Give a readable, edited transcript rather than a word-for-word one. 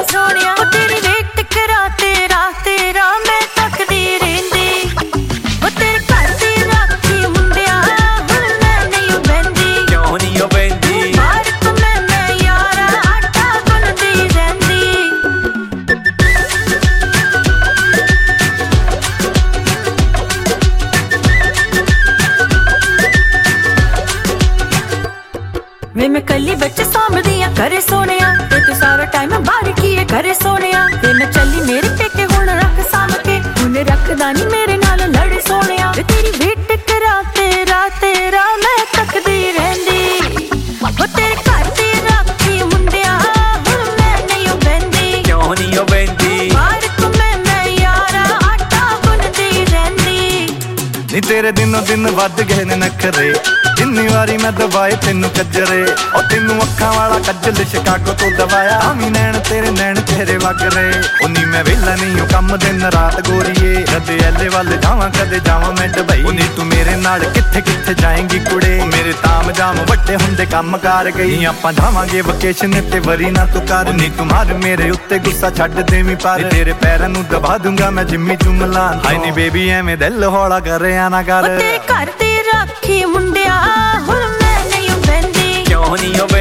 सोनिया ओ तेरी वेट करा तेरा तेरा मैं तकदी रहिंदी ओ तेरे घर दी राखी मुंडिया हुण मैं नहीं बहंदी क्यों नहीं बहंदी बाहर तो मैं यारा आटा गुनदी रहिंदी वे मैं कली बच्चे सामदियां करे सोनिया ते तू सारा टाइम बाहर की है करे सोनिया वे मैं चली मेरे पेके हुण रख साम के हुण रखदा नहीं मेरे नाल लड़े सोनिया वे तेरी वेट करा तेरा तेरा मैं तकदी रहिंदी ओ तेरे घर दी राखी मुंडिया हुण मैं नहीं बहंदी क्यों नहीं बहंदी बाहर तो मैं यारा आटा गुनदी रहिंदी नी तेरे दिनों दिन वध गए ने नखरे जिन्नी वारी मैं दबाए तेनू कजरे और तेनू अखा वाला कजल शिकागो तो दबाया आमी नैन तेरे वग रहे उन्नी मैं वेला नहीं हूं कम दिन रात गोरीए कदे एले वाल जावां कदे जावां मैं दुबई उन्नी तू मेरे नाल किथे किथे जाएंगी कुड़े मेरे ताम जाम वड्डे हुंदे काम कार गई आपां जावांगे वकेशन ते वरी ना तू कर नी तू मार मेरे उत्ते गुस्सा छड्ड देवीं पर तेरे पैरां नू दबा दूंगा मैं जिम्मी जुमला हाय नी बेबी एवें दिल हौला कर आ ना कर तेरे घर दी राखी मुंडिया हुण मैं नहीं बहंदी क्यों नहीं